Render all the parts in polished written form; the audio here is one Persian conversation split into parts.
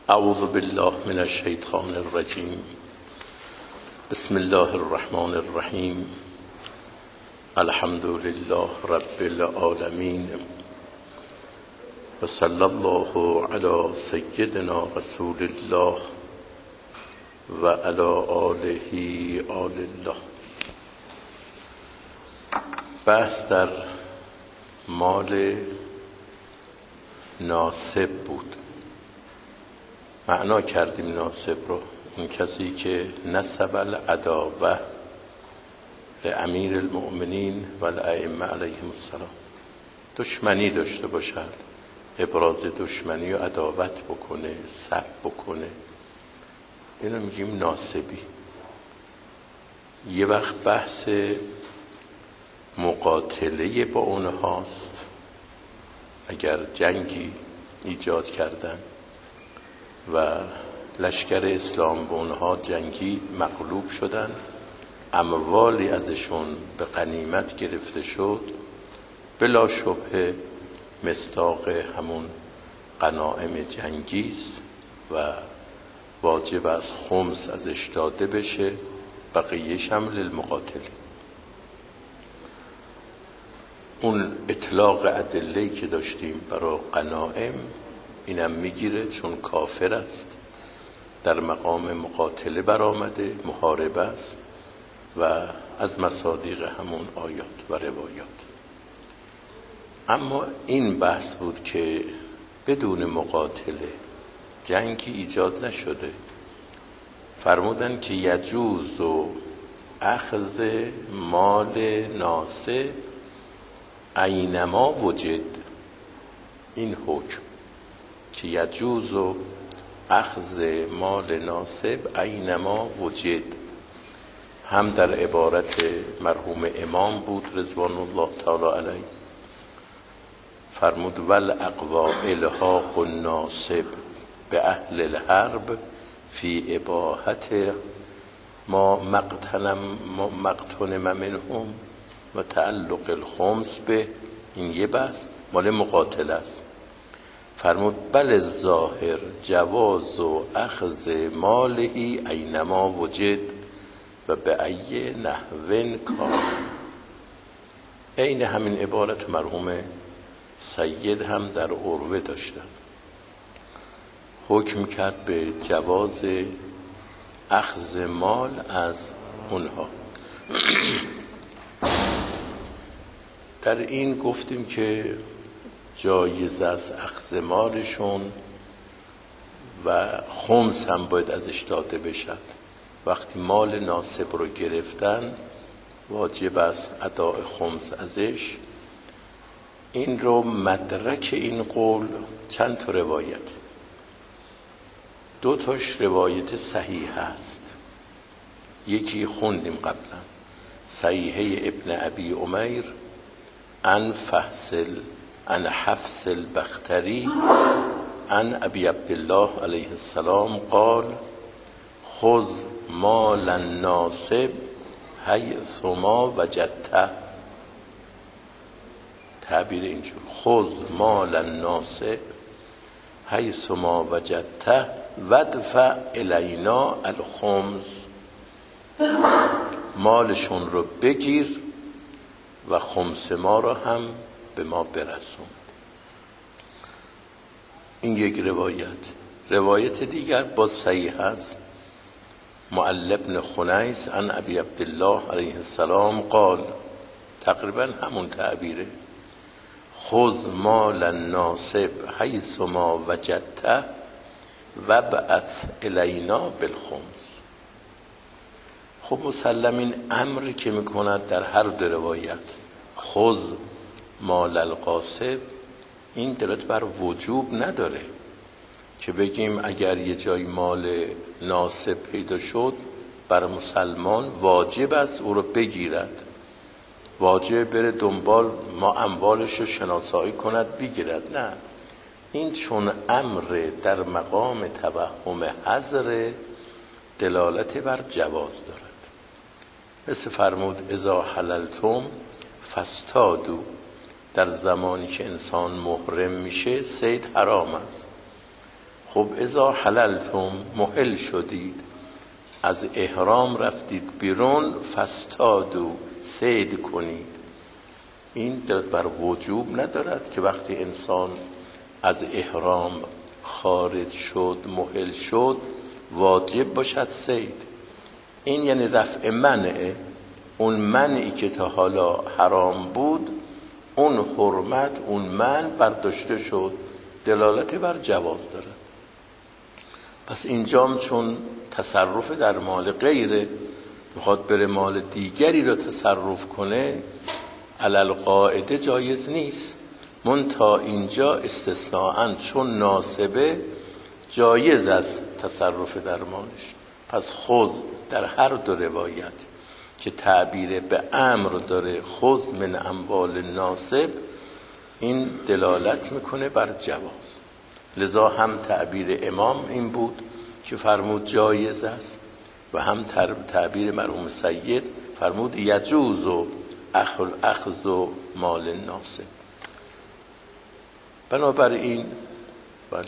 اعوذ بالله من الشیطان الرجیم. بسم الله الرحمن الرحیم. الحمد لله رب العالمین و صلی الله علی سیدنا رسول الله و علی آله آل الله. بحث در مال ناسب بود. معنا کردیم ناسب رو، اون کسی که نسب العداوه لامیر المؤمنین و الائمه علیهم السلام، دشمنی داشته باشد، ابراز دشمنی و عداوت بکنه، سب بکنه، اینو میگیم ناسبی. یه وقت بحث مقاتله با اونهاست، اگر جنگی ایجاد کردن و لشکر اسلام با اونها جنگی مغلوب شدن، اموالی ازشون به غنیمت گرفته شد، بلا شبهه مصداق همون غنایم جنگی است و واجب از خمس ازش داده بشه، بقیه‌اش هم للمقاتل. اون اطلاق ادله‌ای که داشتیم برای غنایم اینم میگیره، چون کافر است، در مقام مقاتله برآمده، محاربه است و از مصادیق همون آیات و روایات. اما این بحث بود که بدون مقاتله جنگی ایجاد نشده. فرمودن که یجوز و اخذ مال ناسب اینما وجد. این حکم که یجوز و اخذ مال ناسب اینما وجد هم در عبارت مرحوم امام بود رضوان الله تعالی علیه. فرمود والاقوا الحاق الناسب به اهل الحرب فی اباحت ما مقتنم منهم و تعلق الخمس به. این یه بحث مال مقاتل است. فرمود بل الظاهر جواز و اخذ مالهی اینما وجد و به ای نحو کان. این همین عبارت مرحوم سید هم در عروه داشتن، حکم کرد به جواز اخذ مال از اونها. در این گفتیم که جایز است اخذ مالشون و خمس هم باید ازش داده بشد. وقتی مال ناسب رو گرفتن واجب است اداء خمس ازش. این رو مدرک این قول چند تا روایت، دو تاش روایت صحیح هست. یکی خوندیم قبلا، صحیحه ابن ابی عمیر عن حفص البختری عن ابی عبدالله علیه السلام قال خذ مال الناسب حیث ما وجدته. تعبیر اینجور، خذ مال الناسب حیث ما وجدته وادفع الینا الخمس. مالشون رو بگیر و خمس ما رو هم به ما برسون. این یک روایت. روایت دیگر با صحیح است، معل بن خنیس عن ابی عبدالله علیه السلام قال، تقریبا همون تعبیره، خذ مال الناسب حیث ما وجدته وابعث الینا بالخمس. خب مسلم این امری که میکند در هر دو روایت خذ مال القاسب، این دلالت بر وجوب نداره که بگیم اگر یه جای مال ناسب پیدا شد بر مسلمان واجب است او رو بگیرد، واجب بره دنبال ما اموالش رو شناسایی کند بگیرد. نه، این چون امر در مقام توهم حظر دلالت بر جواز دارد. مثل فرمود اذا حللتم فاصطادوا، در زمانی که انسان محرم میشه صید حرام است. خب اذا حللتم محل شدید، از احرام رفتید بیرون، فاصطادوا صید کنید. این بر وجوب ندارد که وقتی انسان از احرام خارج شد محل شد واجب باشد صید. این یعنی رفع منعه، اون منعی که تا حالا حرام بود اون حرمت، اون منع برداشته شد، دلالت بر جواز دارد. پس اینجام چون تصرف در مال غیره، میخواد بره مال دیگری رو تصرف کنه، علل قاعده جایز نیست. منتها اینجا استثناءً چون ناسبه جایز است تصرف در مالش. پس خذ در هر دو روایت که تعبیر به امر داره، خذ من اموال ناسب، این دلالت میکنه بر جواز. لذا هم تعبیر امام این بود که فرمود جایز است و هم تعبیر مرحوم سید فرمود یجوز و اخذ و مال ناسب. بنابراین بله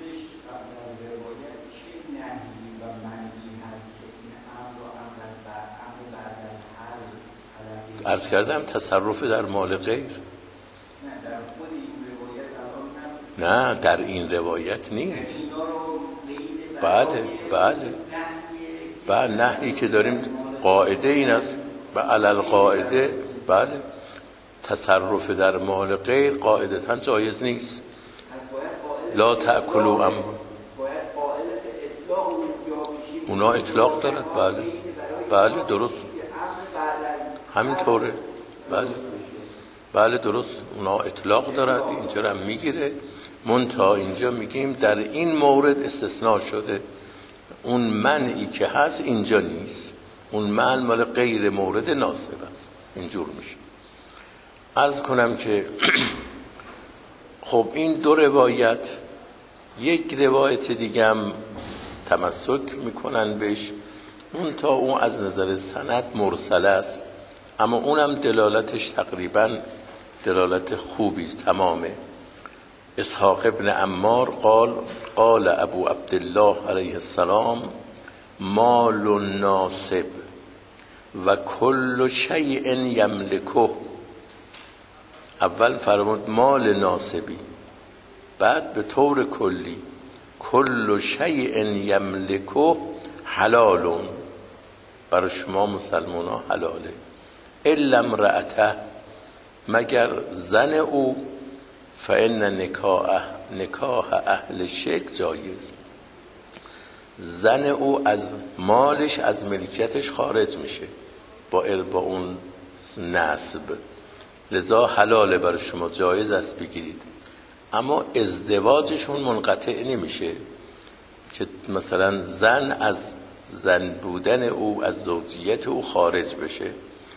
عرض کردم تصرف در مال غیر. نه در این روایت نیست. بله نهی که داریم قاعده این است و علل قاعده بله تصرف در مال غیر قاعدتاً جایز نیست. لا تأکلوا اونا اطلاق دارد. بله درست همینطوره. بله درست اونا اطلاق دارد، اینجا هم میگیره. منتها اینجا میگیم در این مورد استثناء شده، اون منعی که هست اینجا نیست، اون منع مال غیر مورد ناسب است. اینجور میشه. عرض کنم که خب این دو روایت، یک روایت دیگه هم تمسک میکنن بهش، منتها اون از نظر سند مرسل است، اما اونم دلالتش تقریبا دلالت خوبی است، تمامه. اسحاق ابن عمار قال ابو عبدالله علیه السلام مال ناسب و کل شیء یملکه. اول فرمود مال ناسبی، بعد به طور کلی کل شیء یملکه حلال، برای شما مسلمان ها حلاله، الا امرأته، مگر زن او، فإن نکاح اهل شرک جایز. زن او از مالش از ملکیتش خارج میشه با اون نسب، لذا حلاله برای شما، جایز است بگیرید. اما ازدواجشون منقطع نمیشه که مثلا زن از زن بودن او از زوجیت او خارج بشه.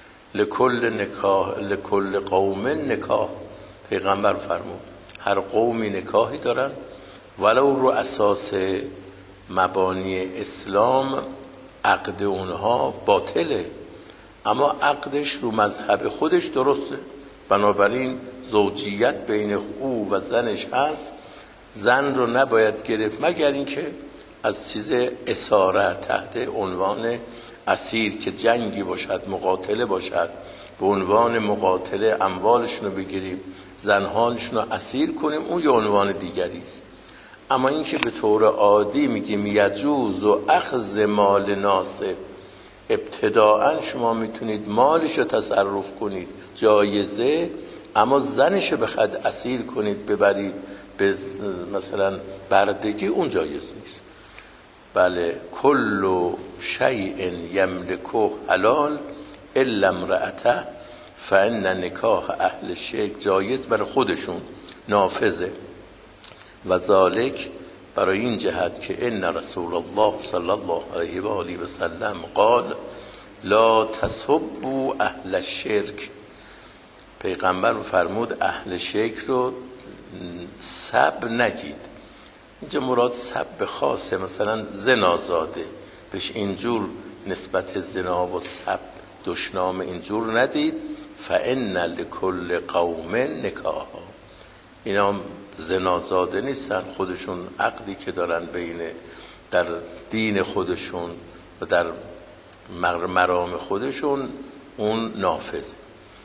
لکل قوم نکاح، پیغمبر فرمود هر قومی نکاحی دارن ولو رو اساس مبانی اسلام عقد اونها باطله، اما عقدش رو مذهب خودش درسته. بنابراین زوجیت بین او و زنش هست، زن رو نباید گرفت مگر اینکه از چیز اساره تحت عنوان اسیر که جنگی باشد، مقاتله باشد، به عنوان مقاتله اموالشون رو بگیریم، زنهانشون رو اسیر کنیم، اون یه عنوان دیگری است. اما این که به طور عادی میگیم یجوز و اخذ مال ناسب، ابتداعا شما میتونید مالش رو تصرف کنید، جایزه، اما زنش رو بخواد اسیر کنید ببرید به مثلا بردگی، اون جایز نیست. بله کل شیء یملکه حلال الا امرأته فإن نکاح اهل شرک جایز، برای خودشون نافذه. و ذالک برای این جهت که ان رسول الله صلی الله علیه و آله و سلم قال لا تسبوا اهل الشرک، پیغمبر فرمود اهل شرک رو سب نگید. اینجا مراد سب خاصه، مثلا زنازاده بهش اینجور نسبت زنا و سب دشنام اینجور ندید. فإن لكل قوم نکاحا، اینا زنازاده نیستن، خودشون عقدی که دارن بین در دین خودشون و در مرام خودشون اون نافذه.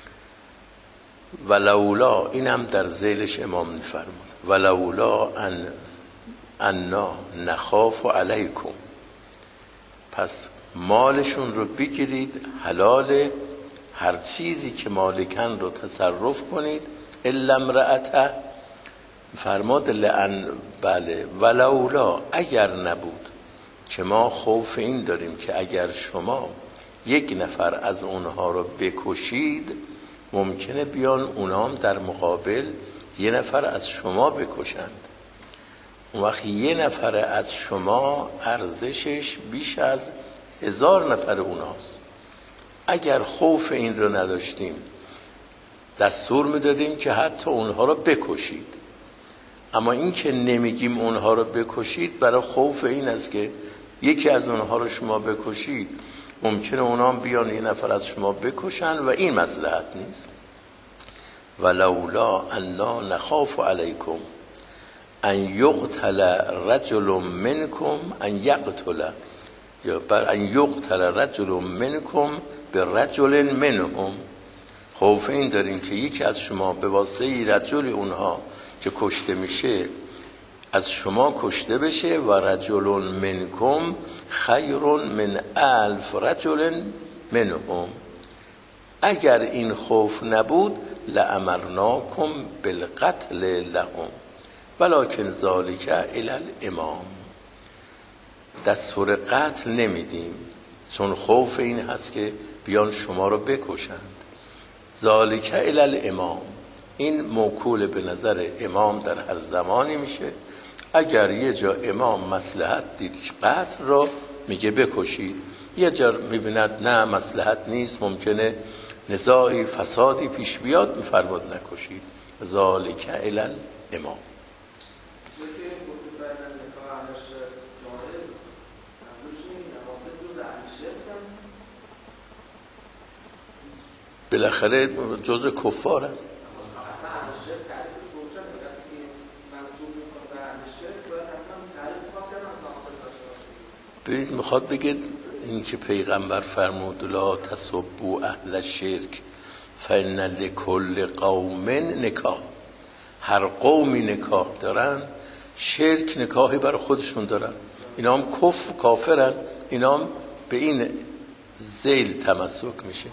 ولولا، این هم در ذیلش امام میفرمون ولولا انا نخاف علیکم، پس مالشون رو بگیرید حلال، هر چیزی که مالکن رو تصرف کنید، الا امرأته، فرماد لئن، بله ولولا، اگر نبود که ما خوف این داریم که اگر شما یک نفر از اونها رو بکشید ممکنه بیان اونام در مقابل یه نفر از شما بکشند، اون وقت یه نفر از شما ارزشش بیش از 1000 نفر اوناست. اگر خوف این رو نداشتیم دستور میدادیم که حتی اونها رو بکشید، اما این که نمیگیم اونها رو بکشید برای خوف این است که یکی از اونها رو شما بکشید ممکنه اونها بیان یه نفر از شما بکشن و این مصلحت نیست. ولولا انا نخاف علیکم ان یقتل رجل منکم ان یقتل، یا بر ان یقتل رجل منکم برجل منهم، خوف این داریم که یکی از شما به واسطه رجل اونها که کشته میشه از شما کشته بشه، و رجل منکم خیر من 1000 رجل منهم، اگر این خوف نبود لامرناکم بالقتل لهم ولکن ذلک الی الامام، دستور قتل نمیدیم چون خوف این هست که بیان شما رو بکشند. ذلک الی الامام، این موکول به نظر امام در هر زمانی میشه. اگر یه جا امام مصلحت دید قتل رو میگه بکشید، یه جا میبیند نه مصلحت نیست، ممکنه نزاعی فسادی پیش بیاد، میفرماد نکشید. ذالک الی الامام. بالاخره جزء کفارن. ببینید میخواد بگید این که پیغمبر فرمود لا تسبوا اهل الشرک فان لکل قوم نکاح، هر قومی نکاح دارن، شرک نکاحی برای خودشون دارن، اینا هم کافرن، اینا هم به این ذیل تمسک میشه،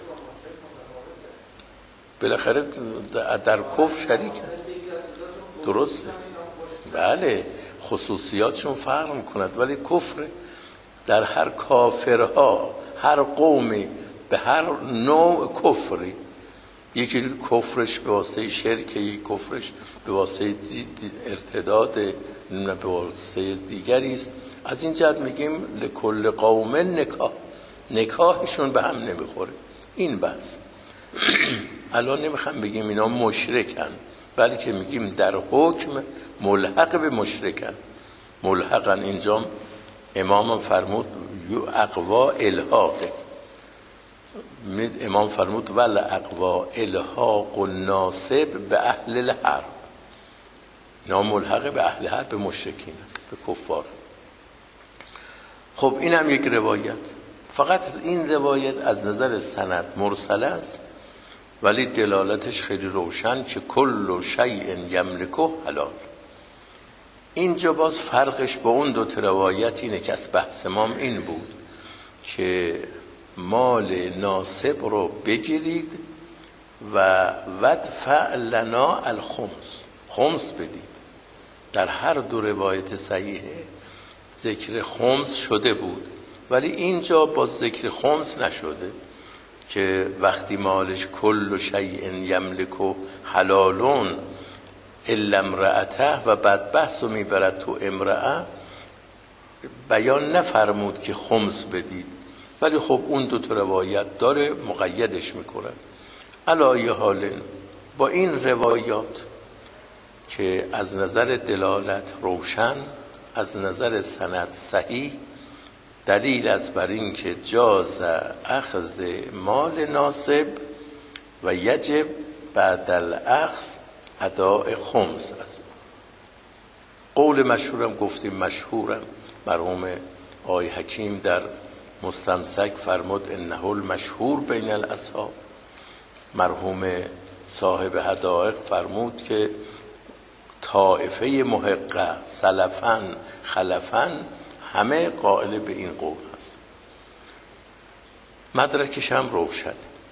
بالاخره در کفر شریکن. درسته، بله خصوصیاتشون فرق میکند، ولی کفر در هر کافرها، هر قومی به هر نوع کفری، یکی کفرش به واسطه شرک، یکی کفرش به واسطه ارتداد، به واسطه دیگری است. از این جهت میگیم لکل قوم نکاح، نکاحشون به هم نمیخوره. این بحث الان نمیخوام بگیم اینا مشرکن، بلکه میگیم در حکم ملحق به مشرکن. ملحقن اینجا امام فرمود اقوا الحاقه، امام فرمود ول اقوا الحاق الناسب به اهل الحرب، اینا ملحق به اهل حرب، به مشرکین، به کفار. خب این هم یک روایت، فقط این روایت از نظر سند مرسل است، ولی دلالتش خیلی روشن که کل شیء یملکه حلال. اینجا باز فرقش با اون دو روایت اینه که از بحث ما این بود که مال ناسب رو بگیرید و ودفع لنا الخمس، خمس بدید. در هر دو روایت صحیحه ذکر خمس شده بود، ولی اینجا باز ذکر خمس نشده که وقتی مالش کل شیء یملکه حلالون الا امرأته و بعد بحث رو میبرد تو امرأه، بیان نفرمود که خمس بدید، ولی خب اون دو تا روایت داره مقیدش میکنه. علی حال با این روایات که از نظر دلالت روشن، از نظر سند صحیح، دلیل است بر این که جاز اخذ مال ناسب و یجب بعد الاخذ اداء خمس از او. قول مشهورم گفتیم، مشهورم مرحوم آقای حکیم در مستمسک فرمود انه المشهور بین الاصحاب. مرحوم صاحب حدائق فرمود که طائفه محقه سلفن خلفن همه قائل به این قول هست. مدرکش هم روشن.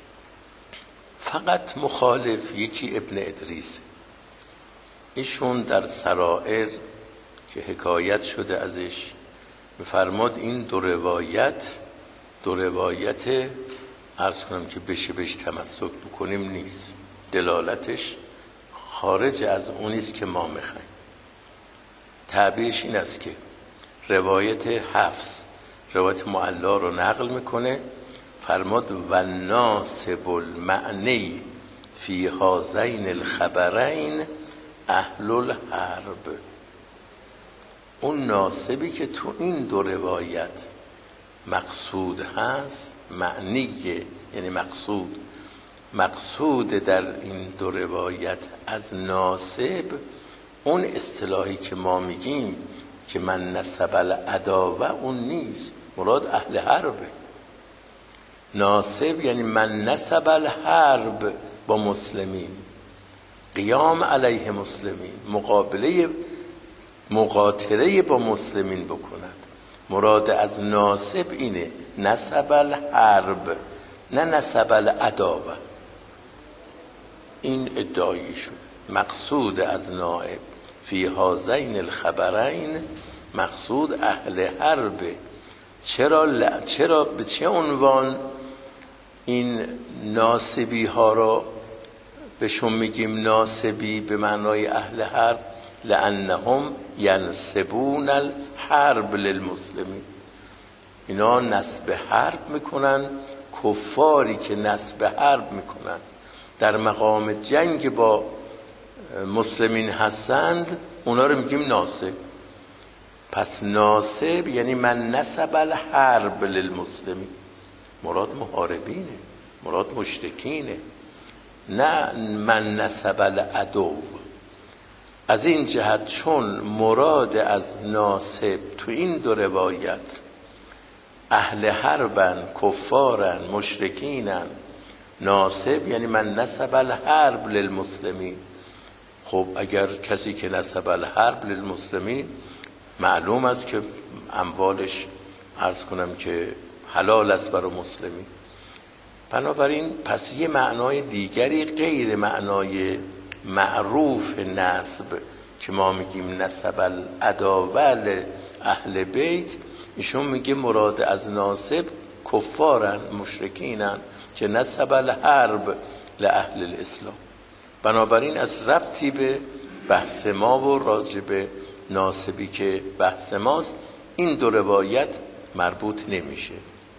فقط مخالف یکی ابن ادریس، ایشون در سرائر که حکایت شده ازش می‌فرماد این دو روایت عرض کنم که بهش تمسک بکنیم نیست، دلالتش خارج از اونیست که ما میخوایم. تعبیرش این است که روایت حفص روایت معلا رو نقل میکنه، فرماد و ناسب المعنی فی هذین الخبرین اهل الحرب. اون ناسبی که تو این دو روایت مقصود هست، معنیه یعنی مقصود در این دو روایت از ناسب اون اصطلاحی که ما میگیم که من نسب العداوه اون نیست، مراد اهل حربه. ناسب یعنی من نسب الحرب با مسلمین، قیام علیه مسلمین، مقاتله با مسلمین بکند. مراد از ناسب اینه، نسب الحرب نه نسب العداوه. این ادعایشون. مقصود از نائب فی هذین الخبرین مقصود اهل حرب. چرا به چه عنوان این ناسبی ها رو بهشون میگیم ناسبی به معنای اهل حرب؟ لانهم ینسبون الحرب للمسلمین. اینا نسب حرب میکنن، کفاری که نسب حرب میکنن در مقام جنگ با مسلمین هستند، اونا رو میگیم ناسب. پس ناسب یعنی من نسب الحرب للمسلمین، مراد محاربینه، مراد مشرکینه، نه من نسب العدو. از این جهت چون مراد از ناسب تو این دو روایت اهل حربن، کفارن، مشرکینن، ناسب یعنی من نسب الحرب للمسلمین. خب اگر کسی که نسب الحرب للمسلمین، معلوم است که اموالش عرض کنم که حلال است برای مسلمین. بنابراین پس یه معنای دیگری غیر معنای معروف نسب که ما میگیم نسب العداوه اهل بیت، ایشون میگه مراد از ناسب کفارن، مشرکینن که نسب الحرب لأهل الاسلام. بنابراین از ربطی به بحث ما و راجع به ناسبی که بحث ماست این دو روایت مربوط نمیشه.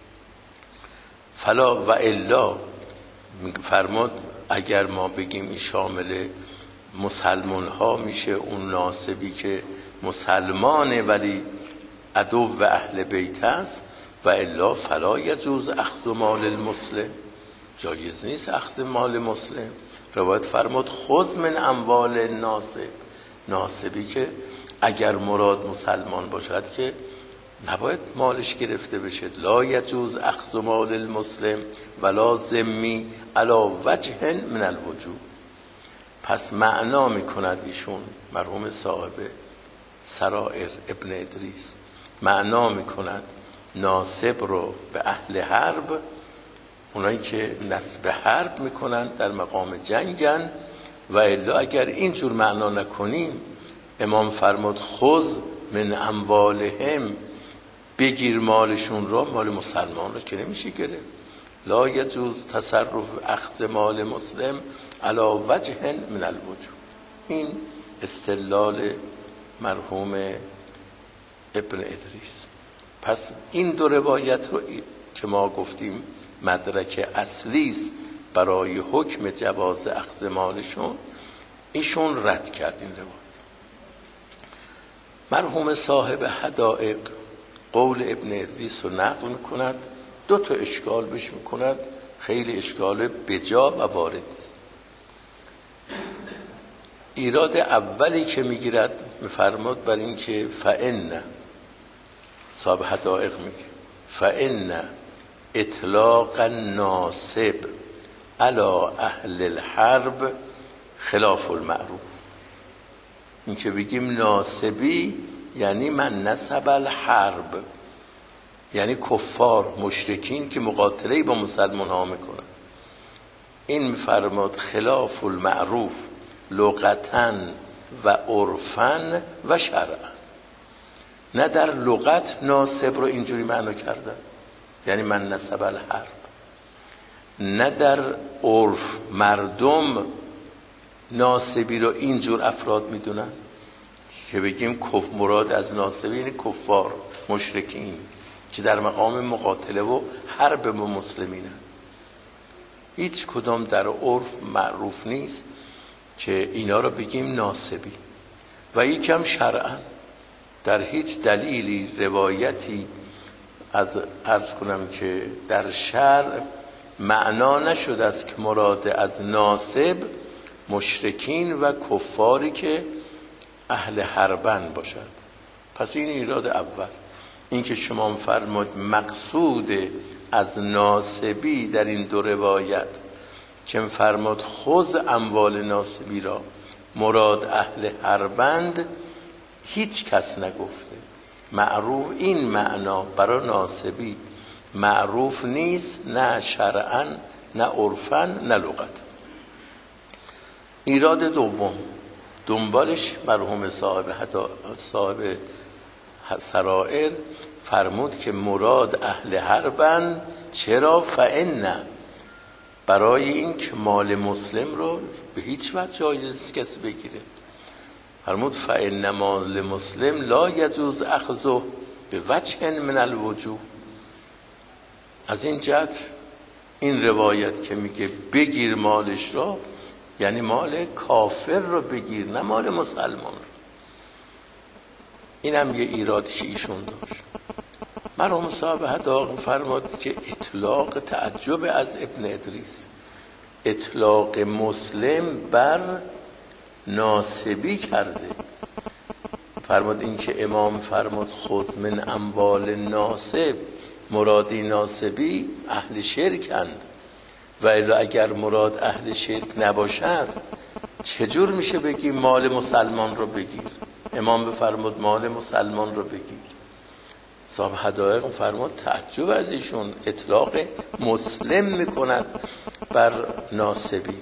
فلا و الا فرمود اگر ما بگیم این شامل مسلمان ها میشه، اون ناسبی که مسلمانه ولی عدو و اهل بیت است، و الا فلا یجوز اخذ مال المسلم، جایز نیست اخذ مال مسلم. روایت فرمود خذ من اموال الناسب، ناسبی که اگر مراد مسلمان باشد که نباید مالش گرفته بشه. لا یجوز اخذ مال المسلم ولا ذمی علی وجه من الوجوه. پس معنا میکند ایشون مرحوم صاحب سرائر ابن ادریس، معنا میکند ناسب رو به اهل حرب، اونایی که نسب حرب میکنن در مقام جنگن. و الا اگر اینجور معنا نکنیم، امام فرمود خذ من اموالهم، بگیر مالشون رو، مال مسلمان رو که نمیشه گرفت. لا یجوز تصرف اخذ مال مسلم علی وجه من الوجوه. این استدلال مرحوم ابن ادریس. پس این دو روایت رو که ما گفتیم مدرک اصلی است برای حکم جواز اخذ مالشون، ایشون رد کرد این روایت. مرحوم صاحب حدائق قول ابن ادریس رو نقل میکند، دو تا اشکال بهش میکند، خیلی اشکال بجا و وارد است. ایراد اولی که میگیرد میفرماد بر این که فإن صاحب حدائق میگه فإن اطلاق ناصب علی اهل الحرب خلاف المعروف. این که بگیم ناصبی یعنی من نسب الحرب، یعنی کفار مشرکین که مقاتله با مسلمان ها میکنن. این میفرماد خلاف المعروف لغتاً و عرفاً و شرعاً. نه در لغت ناصب رو اینجوری معنا کردن یعنی من نسب الحرب، نه در عرف مردم ناصبی رو اینجور افراد میدونن که بگیم مراد از ناصبی یعنی کفار مشرکین که در مقام مقاتله و حرب با مسلمینن. هیچ کدام در عرف معروف نیست که اینا رو بگیم ناصبی. و یکم شرعاً در هیچ دلیلی روایتی از عرض کنم که در شرع معنا نشده است که مراد از ناصب مشرکین و کفاری که اهل حربن باشد. پس این ایراد اول. این که شما فرمود مقصود از ناصبی در این دو روایت که فرمود خذ اموال ناصبی را مراد اهل حربند، هیچ کس نگفته. معروف این معنا برای ناصبی معروف نیست، نه شرعاً نه عرفاً نه لغت. ایراد دوم دنبالش مرحوم صاحب سرائر فرمود که مراد اهل حربن. چرا؟ فإن برای این که مال مسلم رو به هیچ وجه جایز نیست کسی بگیره. فرمود فإن مال مسلم لا یجوز اخذه به وجه من الوجوه. از این جهت این روایت که میگه بگیر مالش را یعنی مال کافر رو بگیر، نه مال مسلمان رو. این هم یه ایرادش ایشون داشت. مرحوم صاحب حدائق فرمود که اطلاق تعجب از ابن ادریس، اطلاق مسلم بر ناصبی کرده. فرمود این که امام فرمود خذ من اموال ناصب، مرادی ناصبی اهل شرکند و الا اگر مراد اهل شرک نباشد چجور میشه بگی مال مسلمان رو بگیر؟ امام بفرمود مال مسلمان رو بگیر. صاحب حدائق فرمود تعجب از ایشون اطلاق مسلم میکند بر ناصبی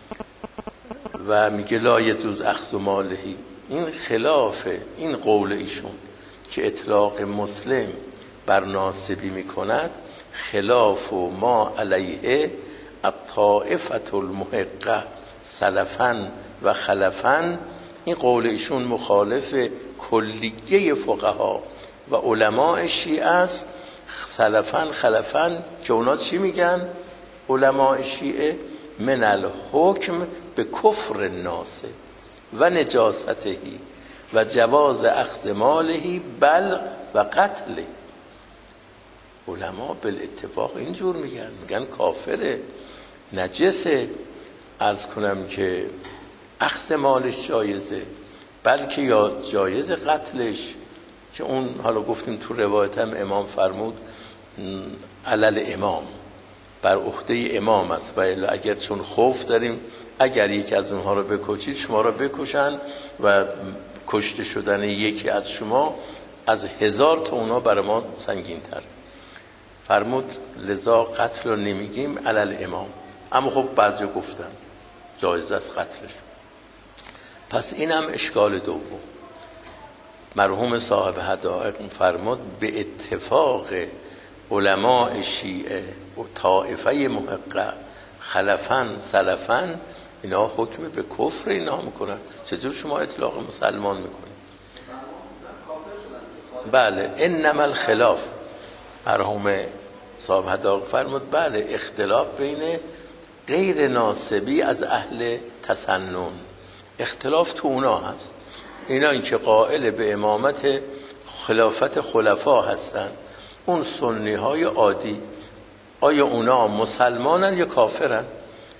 و میگه لا یجوز اخذ مالهی. این خلاف این قول ایشون که اطلاق مسلم بر ناصبی میکند خلاف ما علیه الطائفة المحقه سلفا و خلفا. این قول ایشون مخالف کلیه فقها و علماء شیعه است. سلفا خلفا که اونا چی میگن علماء شیعه؟ من الحکم به کفر الناصب و نجاستهی و جواز اخذ مالهی بل و قتله. علما بالاتفاق اینجور میگن کافره نجسه. عرض کنم که اخذ مالش جایزه، بلکه یا جایز قتلش که اون حالا گفتیم تو روایت هم امام فرمود علل امام، بر عهده امام است و اگر چون خوف داریم اگر یکی از اونها رو بکشید شما رو بکشن و کشته شدن یکی از شما از 1000 تا اونا برای ما سنگین تر. فرمود لذا قتل رو نمیگیم علل امام، اما خب بعضی گفتن جایز است قتلش. پس اینم اشکال دوم. مرحوم صاحب حدائق فرمود به اتفاق علماء شیعه و طائفه محقه خلفا سلفا اینا حکم به کفر اینا میکنن. چجور شما اطلاق مسلمان میکنید؟ بله انما الخلاف. مرحوم صاحب حدائق فرمود بله اختلاف بین غیر ناصبی از اهل تسنن، اختلاف تو اونا هست. اینا این که قائل به امامت خلافت خلفا هستن، اون سنی های عادی آیا اونا مسلمانن یا کافرن؟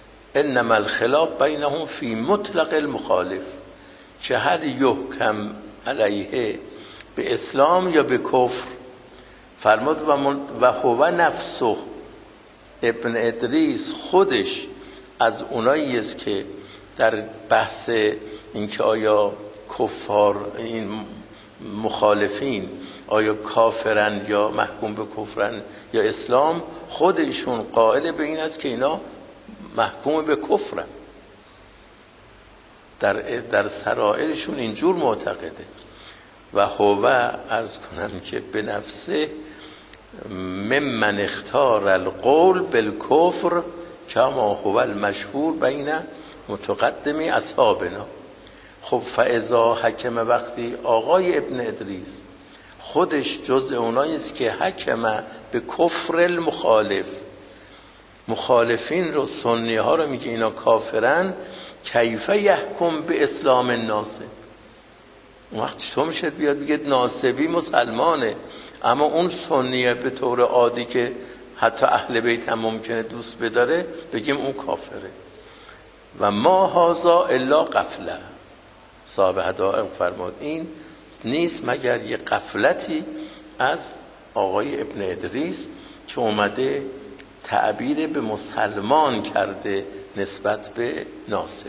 انما الخلاف بینهم فی مطلق المخالف، که هل یحکم علیه به اسلام یا به کفر؟ فرمود و هو نفسه، ابن ادریس خودش از اونایی است که در بحث اینکه آیا کفار این مخالفین آیا کافرن یا محکوم به کفرن یا اسلام، خودشون قائل به این است که اینا محکوم به کفرن، در سرائرشون اینجور معتقده. و هو عرض کنم که به نفسه ممن اختار القول بالکفر کما هو المشهور بین متقدمی اصحابنا. خب فاذا حکم، وقتی آقای ابن ادریس خودش جز اونایی است که حکم به کفر المخالف، مخالفین رو سنی ها رو میگه اینا کافرن، کیف یحکم به اسلام الناس؟ اون وقت چطور میشه بیاد بگه ناصبی مسلمانه اما اون سنیه به طور عادی که حتی اهل بیت هم ممکنه دوست بداره بگیم اون کافره؟ و ما هازا الا غفله. صاحب هدایق فرمود این نیست مگر یه غفلتی از آقای ابن ادریس که اومده تعبیر به مسلمان کرده نسبت به ناصبی.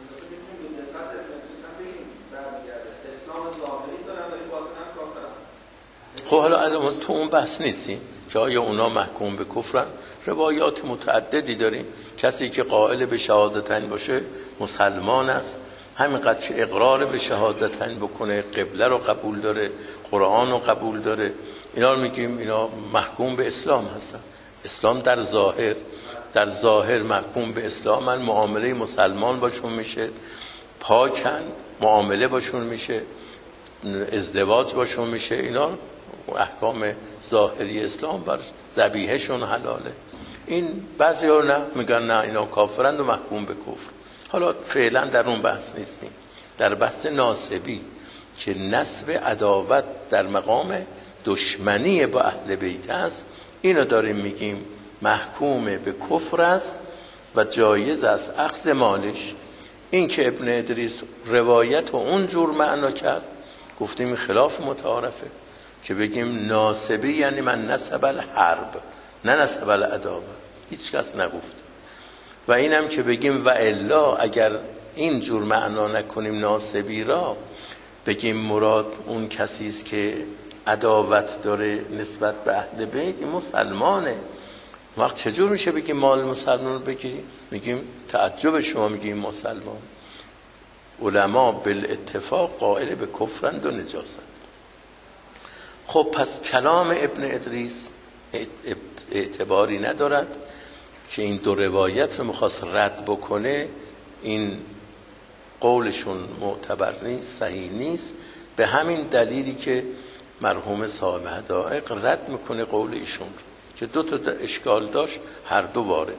خب حالا الان تو اون بحث نیستیم که آیا اونا محکوم به کفرن. روایات متعددی داریم، کسی که قائل به شهادتین باشه مسلمان است، همینقدر که اقرار به شهادتین بکنه قبله رو قبول داره، قرآن رو قبول داره، اینا رو میگیم اینا محکوم به اسلام هستن. اسلام در ظاهر محکوم به اسلام، من معامله مسلمان باشون میشه، پاکن معامله باشون میشه، ازدواج باشون میشه، اینا احکام ظاهری اسلام بر ذبیحهشون حلاله. این بعضی‌ها نه میگن نه اینا کافرند و محکوم به کفر. حالا فعلا در اون بحث نیستیم، در بحث ناصبی که نسب عداوت در مقام دشمنی با اهل بیت است، اینو داریم میگیم محکوم به کفر است و جایز است اخذ مالش. این که ابن ادریس روایت و اونجور معنا کرد گفتیم خلاف متعارفه که بگیم ناصبی یعنی من نسب الحرب نه نسب العداوه، هیچ کس نگفت. و اینم که بگیم و الا اگر این جور معنا نکنیم ناصبی را، بگیم مراد اون کسی است که عداوت داره نسبت به اهل بیت، این مسلمانه. وقت چجور میشه بگیم مال مسلمان رو بگیریم؟ میگیم تعجب شما میگیم مسلمان. علما بالاتفاق قائل به کفرند و نجاست. خب پس کلام ابن ادریس اعتباری ندارد که این دو روایت رو میخواست رد بکنه، این قولشون معتبر نیست، صحیح نیست. به همین دلیلی که مرحوم صاحب هدایق رد میکنه قول ایشون رو که دو تا اشکال داشت، هر دو وارد.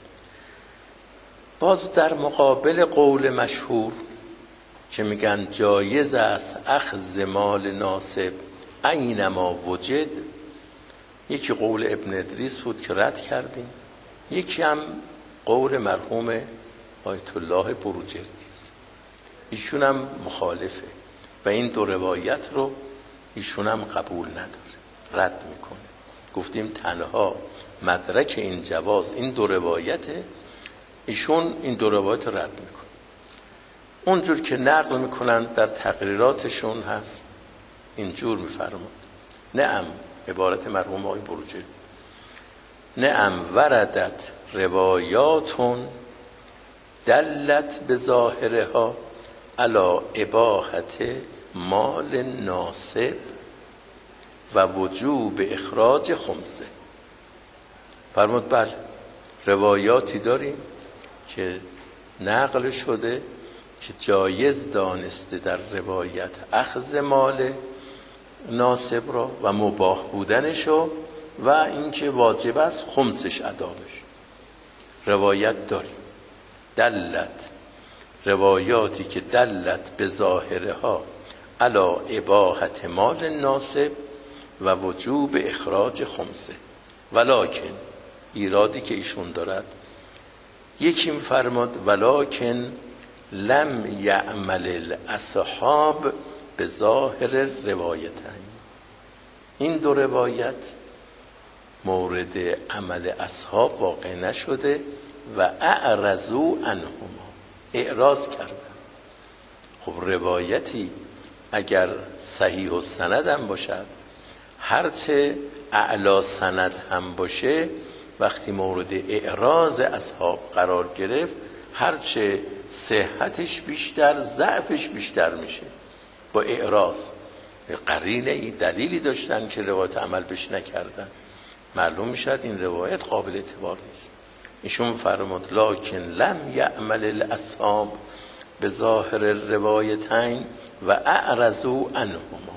باز در مقابل قول مشهور که میگن جایز است اخذ مال ناصب اینما وجد، یکی قول ابن ادریس بود که رد کردیم، یکی هم قول مرحوم آیت الله بروجردی است، ایشون هم مخالفه و این دو روایت رو ایشون هم قبول نداره، رد میکنه. گفتیم تنها مدرک این جواز این دو روایته، ایشون این دو روایت رد میکنه. اونجور که نقل میکنن در تقریراتشون هست اینجور میفرماد: نعم، عبارت مرحوم آقای بروجردی، نعم وردت روایاتون دلت به ظاهرها علی اباحت مال ناصب و وجوب اخراج خمسه. فرمود بله روایاتی داریم که نقل شده که جایز دانسته در روایت اخذ مال ناصب را و مباح بودنشو و اینکه واجب است خمسش ادا بشه. روایت داریم دلت، روایاتی که دلت به ظاهرها علی اباحت مال ناصب و وجوب اخراج خمسه. ولکن ایرادی که ایشون دارد، یکی می‌فرماد ولکن لم یعمل الاصحاب به ظاهر روایتین. این دو روایت مورد عمل اصحاب واقع نشده و اعرضوا عنهما، اعراض کردن. خب روایتی اگر صحیح السند هم باشد، هرچه اعلا سند هم باشه، وقتی مورد اعراض اصحاب قرار گرفت، هرچه صحتش بیشتر ضعفش بیشتر میشه. با اعراض قرینه دلیلی داشتن که روایت عمل بش نکردن، معلوم میشد این روایت قابل اعتبار نیست. ایشون فرمود لکن لم یعمل الاصحاب به ظاهر روایتین و اعرضوا عنهما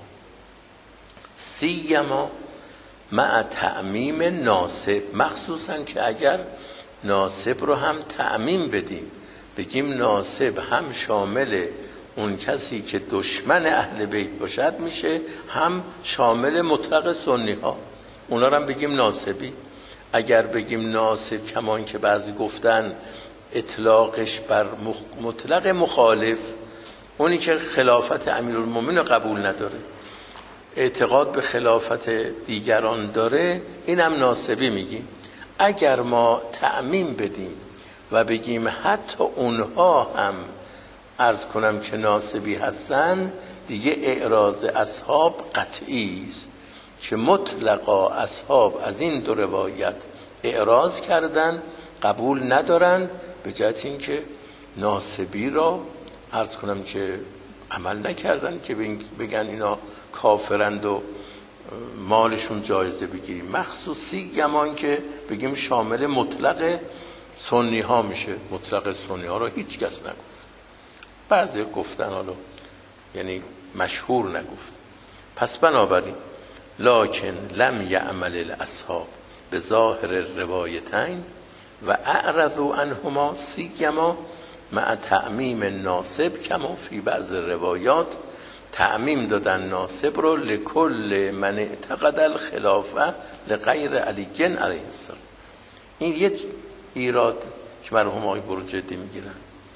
سیما مع تعمیم ناسب، مخصوصا که اگر ناسب رو هم تعمیم بدیم، بگیم ناسب هم شامل اون کسی که دشمن اهل بیت باشد میشه، هم شامل مطلق سنی ها، اونا رو هم بگیم ناسبی. اگر بگیم ناسب کمان که بعضی گفتن اطلاقش بر مطلق مخالف، اونی که خلافت امیرالمومنین قبول نداره، اعتقاد به خلافت دیگران داره، اینم ناسبی میگیم. اگر ما تعمیم بدیم و بگیم حتی اونها هم عرض کنم که ناسبی هستن، دیگه اعراض اصحاب قطعی است که مطلقا اصحاب از این دو روایت اعراض کردن، قبول ندارن، به جهت اینکه ناسبی را عرض کنم که عمل نکردن که بگن اینا کافرند و مالشون جایزه بگیریم. مخصوصی گمان که بگیم شامل مطلق سنی ها میشه. مطلق سنی ها را هیچ کس نگفت، بعضی گفتن حالا یعنی مشهور نگفت. پس بنابراین لکن لم یعمل الاصحاب به ظاهر روایتین و اعرضوا عنهما سیما مع تعمیم ناسب کما فی بعض روایات، تعمیم دادن ناسب رو لکل من اعتقد الخلافه لغیر علی علیه السلام. این یک ایراد که مرحوم آقای بروجردی میگیرن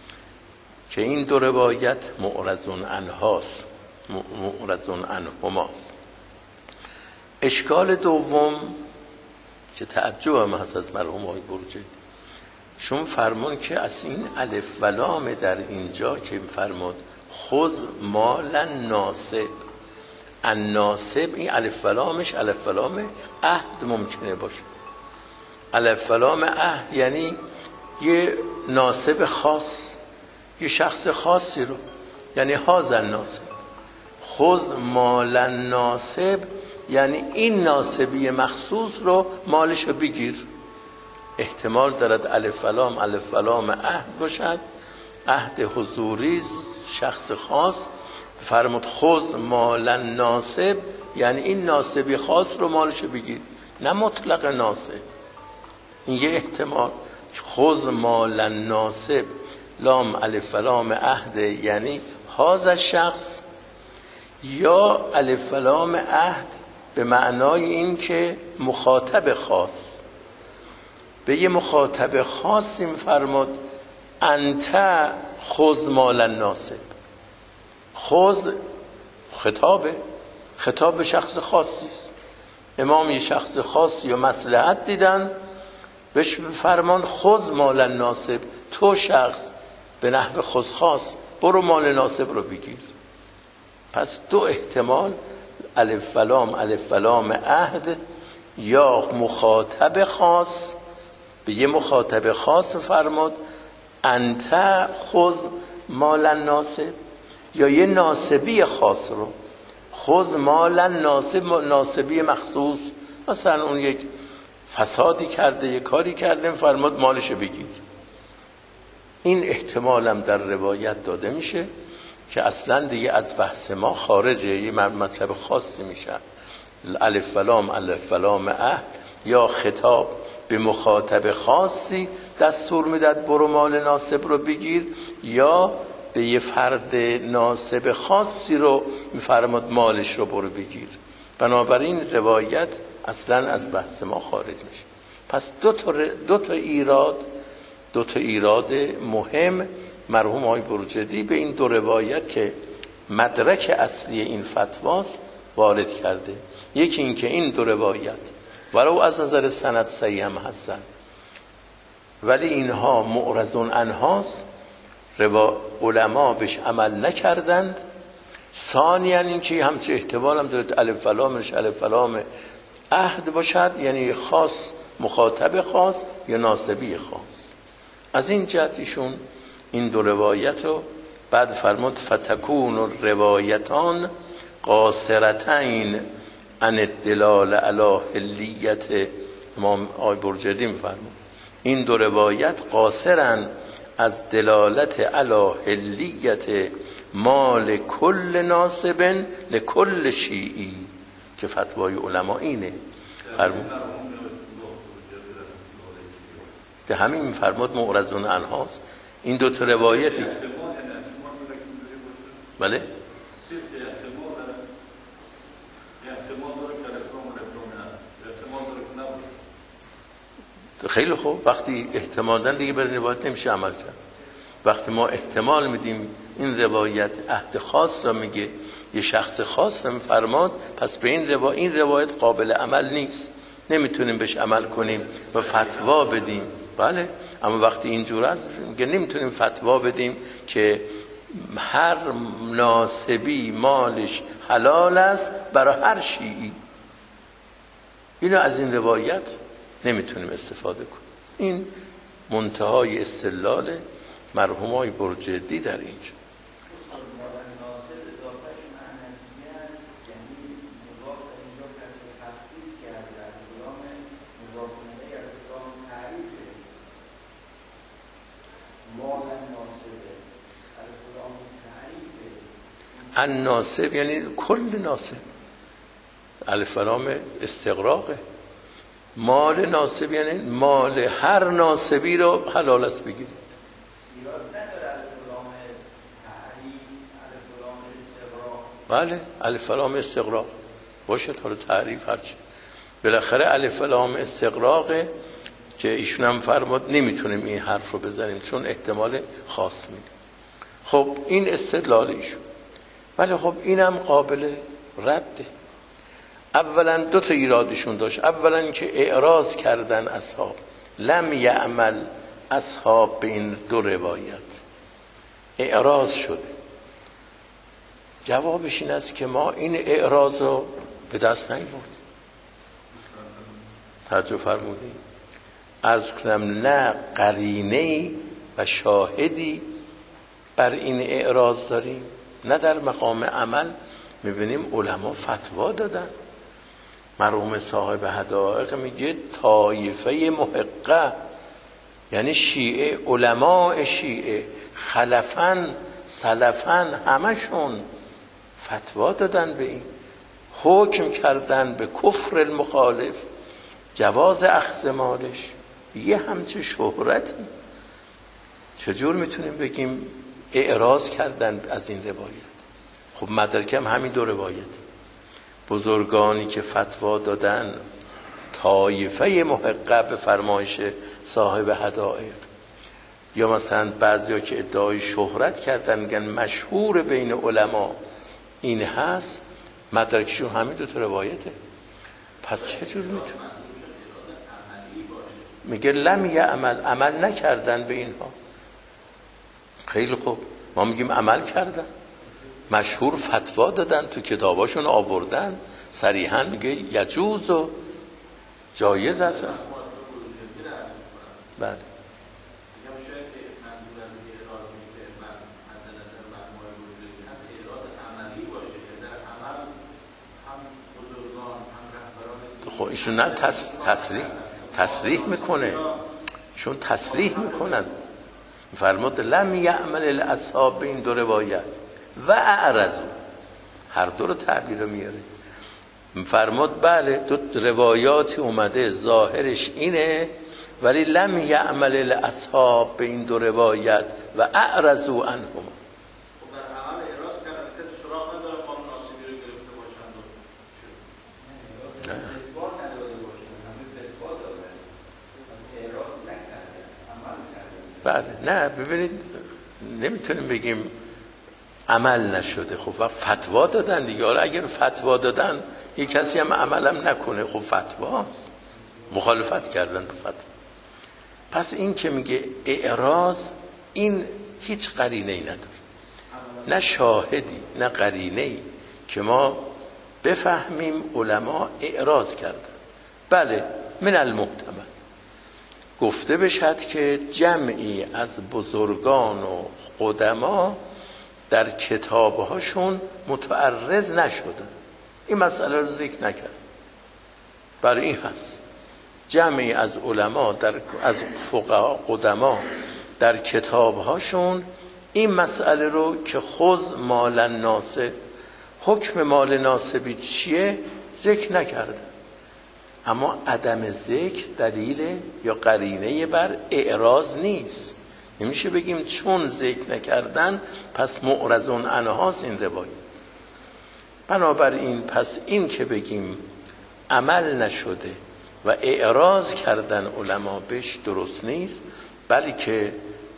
که این دو روایت معرضون عنهاست، معرضون عنهماست. اشکال دوم که تعجب هم هست از مرحوم آقای بروجردی، شون فرمون که از این الف و لام در اینجا که فرمود خذ مال ناسب، الناسب، این الف و لامش الف و لام عهد ممکنه باشه. الف و لام عهد یعنی یه ناسب خاص، یه شخص خاصی رو، یعنی هذا ناسب. خذ مال ناسب یعنی این ناسبی مخصوص رو مالش رو بگیر. احتمال دارد الف و لام الف و لام عهد باشد، عهد حضوری، شخص خاص. فرمود خذ مال ناسب یعنی این ناسبی خاص رو مالش رو بگیر، نه مطلق ناسب. این یه احتمال. خذ مال ناسب لام الف و لام عهد یعنی هذا شخص، یا الف و لام عهد به معنای این که مخاطب خاص. به یه مخاطب خاصی می‌فرماد انت خذ مال ناسب. خذ خطابه، خطاب به شخص خاصی است. امام یه شخص خاصی یا مصلحت دیدن، بهش فرمان خذ مال ناسب، تو شخص به نحو خود خاص برو مال ناسب رو بگیر. پس دو احتمال، الف و لام الف و لام عهد، یا مخاطب خاص، به یه مخاطب خاص فرمود انت خذ مال ناسب، یا یه ناسبی خاص رو خذ مال ناسب، ناسبی مخصوص، مثلا اون یک فسادی کرده، یک کاری کرده، فرمود مالشو بگیر. این احتمال هم در روایت داده میشه که اصلا دیگه از بحث ما خارجه، یه مطلب خاصی میشه. الف و لام الف و لام عهد، یا خطاب به مخاطب خاصی دستور میداد برو مال ناسب رو بگیر، یا به یه فرد ناسب خاصی رو میفرماد مالش رو برو بگیر. بنابراین روایت اصلا از بحث ما خارج میشه. پس دو تا ایراد مهم مرحوم آقای بروجردی به این دو روایت که مدرک اصلی این فتواست وارد کرده. یکی این که این دو روایت ولو از نظر سند صحیح هم هستن ولی اینها معرضون عنهاست، علما بهش عمل نکردند. ثانیاً این که همچه احتمال هم داره الف لامش الف لام عهد باشد، یعنی خاص مخاطب خاص یا ناسبی خاص. از این جهت ایشون این دو روایت رو بعد فرمود فتکون الروایتان قاصرتین عن الدلال علی حلیت. امام آقای برجردی می‌فرمود این دو روایت قاصرن از دلالت علی حلیت مال کل ناسب لکل شیعی که فتوای علما اینه. فرمود که همین فرمود معرضون عنهاست. این دو تا روایتی بله خیلی خوب. وقتی احتمال دادن دیگه بر روایت نمیشه عمل کرد. وقتی ما احتمال میدیم این روایت عهد خاص را میگه، یه شخص خاص را میفرماد، پس به این روایت قابل عمل نیست، نمیتونیم بهش عمل کنیم و فتوا بدیم. بله، اما وقتی اینجور است میگه نمیتونیم فتوا بدیم که هر ناسبی مالش حلال است برای هر شیعی. اینو از این روایت نمیتونیم استفاده کنیم. این منتهای استدلال مرحومای برجردی در اینجا. الناسب یعنی کل ناسب، الف لام استغراقه. مال ناسب یعنی مال هر ناسبی رو حلال است بگیرید. بله الف لام استغراق باشه، حالا تعریف هرچی، بالاخره الف لام استغراقه که ایشون هم فرمود نمیتونیم این حرف رو بزنیم چون احتمال خاص میده. خب این استدلال ایشون، ولی خب اینم قابل رده. اولا دو تا ایرادشون داشت. اولا که اعراض کردن اصحاب، لم یعمل اصحاب به این دو روایت، اعراض شده. جوابش این است که ما این اعراض رو به دست نیاوردیم. توجه فرمودید؟ عرض کنم نه قرینه‌ای و شاهدی بر این اعراض داریم، نه در مقام عمل میبینیم علما فتوا دادن. مرحوم صاحب حدائق میگه طایفه محقه، یعنی شیعه، علماء شیعه خلفن سلفن همشون فتوا دادن به این، حکم کردن به کفر المخالف، جواز اخذ مالش. یه همچه شهرتی چجور میتونیم بگیم اعراض کردن از این روایت؟ خب مدرکم همین دو روایت. بزرگانی که فتوا دادن طایفه محقه به فرمایش صاحب حدائق، یا مثلا بعضیا که ادعای شهرت کردن میگن مشهور بین علما این هست، مدرکشون همین دو تا روایته. پس چجور میتونه؟ میگه لم یعمل، عمل نکردن به اینها. خیلی خوب، ما میگیم عمل کردن، مشهور فتوا دادن، تو کتاباشون آوردن، صریحا میگه یجوز و جایز است. بله خب ایشون نه تصریح میکنه، چون تصریح میکنن. فرمود لم یعمل الاصحاب به این دو روایت و اعرضوا، هر دو رو تعبیر میاره. فرمود بله دو روایاتی اومده ظاهرش اینه، ولی لم یعمل الاصحاب به این دو روایت و اعرضوا عنهما. بله نه ببینید، نمیتونیم بگیم عمل نشده. خب فتوا دادن دیگه. حالا اگر فتوا دادن یک کسی هم عملم نکنه، خب فتواست، مخالفت کردن به فتوا. پس این که میگه اعراض، این هیچ قرینه‌ای نداره، نه شاهدی نه قرینه‌ای که ما بفهمیم علما اعراض کردن. بله من المحتمل گفته بشد که جمعی از بزرگان و قدما در کتابهاشون متعرض نشدن، این مسئله رو ذکر نکرد. برای این هست جمعی از علما از فقها قدما در کتابهاشون این مسئله رو که خذ مال ناسب، حکم مال ناسبی چیه ذکر نکرده. اما عدم ذکر دلیل یا قرینه بر اعراض نیست. نمیشه بگیم چون ذکر نکردن پس معرضون عنهاست این روایت. بنابراین پس این که بگیم عمل نشده و اعراض کردن علما بهش درست نیست، بلکه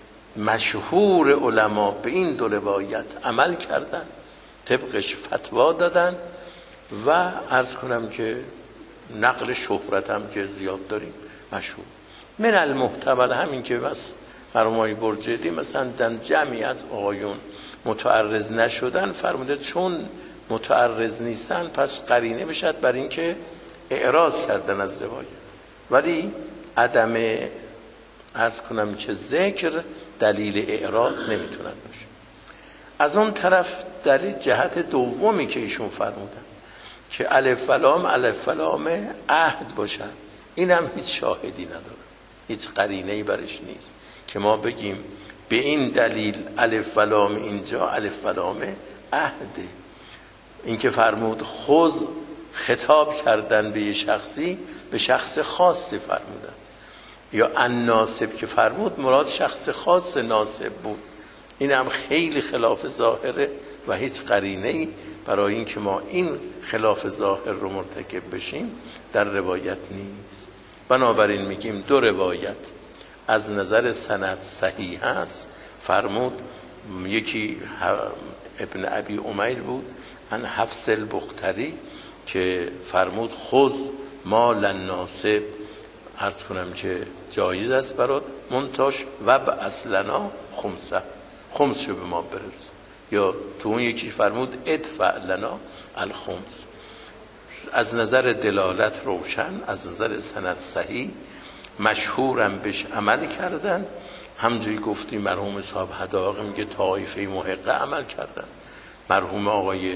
مشهور علما به این دو روایت عمل کردن، طبقش فتوا دادن و عرض کنم که نقل شهرت هم که زیاد داریم مشهور. من المحتمل همین که بس مرحوم برجدی مثلا در جمعی از آقایون متعرض نشدن فرموده چون متعرض نیستن پس قرینه بشد بر این که اعراض کردن از روایت، ولی عدم عرض کنم که ذکر دلیل اعراض نمیتونن باشه. از اون طرف در جهت دومی که ایشون فرمودن که الف و لام عهد باشن، این هم هیچ شاهدی نداره، هیچ قرینه‌ای برش نیست که ما بگیم به این دلیل الف و لام اینجا الف و لام عهده. این که فرمود خذ، خطاب کردن به یه شخصی، به شخص خاصی فرمودن، یا الناسب که فرمود مراد شخص خاص ناسب بود. این هم خیلی خلاف ظاهره و هیچ قرینه‌ای برای این که ما این خلاف ظاهر رو مرتکب بشیم در روایت نیست. بنابراین میگیم دو روایت از نظر سند صحیح است. فرمود یکی ابن ابی امیل بود عن حفص البختری که فرمود خذ مال الناسب، عرض کنم که جایز است برات منتاش و به اصلنا خمسه، خمسشو به ما برس. یا تو اون یکی فرمود ادفع لنا الخمس. از نظر دلالت روشن، از نظر سند صحیح، مشهورم بهش عمل کردن. همجوری گفتیم مرحوم صاحب حدائق میگه طایفه محقه عمل کردن. مرحوم آقای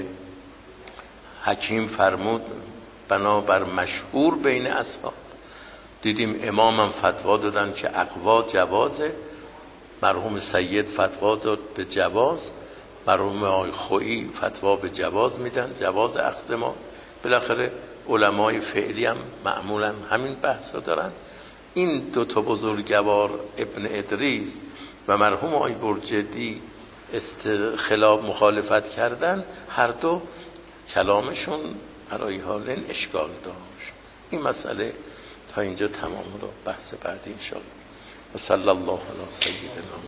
حکیم فرمود بنابر مشهور بین اصحاب. دیدیم امامم فتوا دادن که اقوا جوازه، مرحوم سید فتوا داد به جواز، مرحوم آقای خویی فتوا به جواز میدن، جواز اخذ ما. بالاخره علمای فعلی هم معمولا همین بحثا دارن. این دو تا بزرگوار ابن ادریس و مرحوم آقای برجدی خلاف مخالفت کردن، هر دو کلامشون برای حال اشکال داشت. این مسئله تا اینجا تمام رو بحث بعدی ان شاء الله. و صلی الله علی سیدنا